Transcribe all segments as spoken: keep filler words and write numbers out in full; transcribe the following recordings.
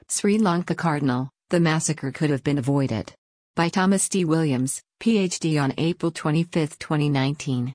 Sri Lanka Cardinal, the massacre could have been avoided. By Thomas D. Williams, P H D on April twenty-fifth, twenty nineteen.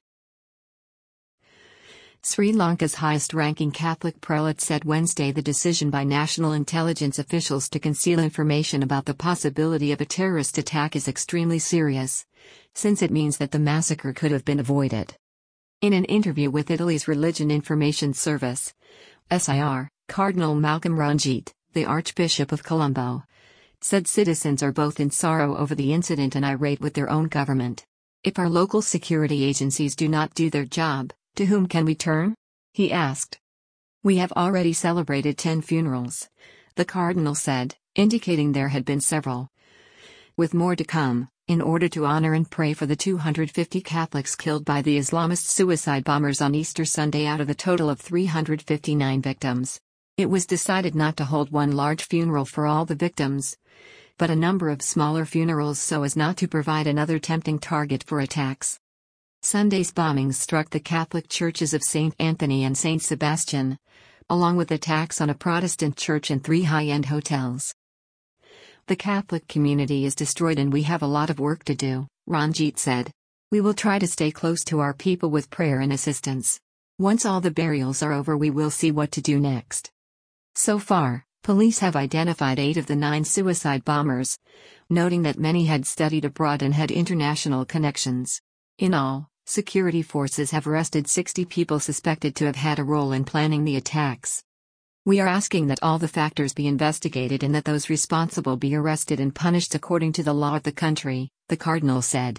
Sri Lanka's highest-ranking Catholic prelate said Wednesday the decision by national intelligence officials to conceal information about the possibility of a terrorist attack is extremely serious, since it means that the massacre could have been avoided. In an interview with Italy's Religion Information Service, S I R, Cardinal Malcolm Ranjit, the Archbishop of Colombo, said citizens are both in sorrow over the incident and irate with their own government. If our local security agencies do not do their job, to whom can we turn? He asked. We have already celebrated ten funerals, the Cardinal said, indicating there had been several, with more to come, in order to honor and pray for the two hundred fifty Catholics killed by the Islamist suicide bombers on Easter Sunday out of a total of three hundred fifty-nine victims. It was decided not to hold one large funeral for all the victims, but a number of smaller funerals so as not to provide another tempting target for attacks. Sunday's bombings struck the Catholic churches of Saint Anthony and Saint Sebastian, along with attacks on a Protestant church and three high-end hotels. The Catholic community is destroyed and we have a lot of work to do, Ranjit said. We will try to stay close to our people with prayer and assistance. Once all the burials are over we will see what to do next. So far, police have identified eight of the nine suicide bombers, noting that many had studied abroad and had international connections. In all, security forces have arrested sixty people suspected to have had a role in planning the attacks. We are asking that all the factors be investigated and that those responsible be arrested and punished according to the law of the country, the Cardinal said.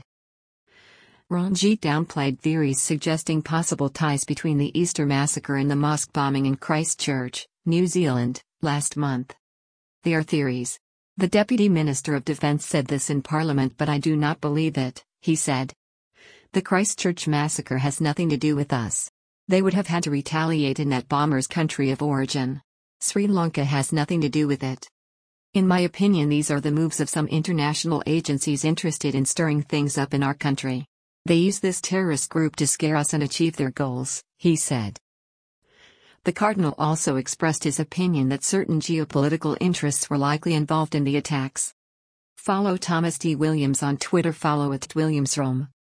Ranjit downplayed theories suggesting possible ties between the Easter massacre and the mosque bombing in Christchurch, New Zealand, last month. They are theories. The Deputy Minister of Defence said this in Parliament, but I do not believe it, he said. The Christchurch massacre has nothing to do with us. They would have had to retaliate in that bomber's country of origin. Sri Lanka has nothing to do with it. In my opinion, these are the moves of some international agencies interested in stirring things up in our country. They use this terrorist group to scare us and achieve their goals, he said. The Cardinal also expressed his opinion that certain geopolitical interests were likely involved in the attacks. Follow Thomas D. Williams on Twitter. Follow at Williamsrome.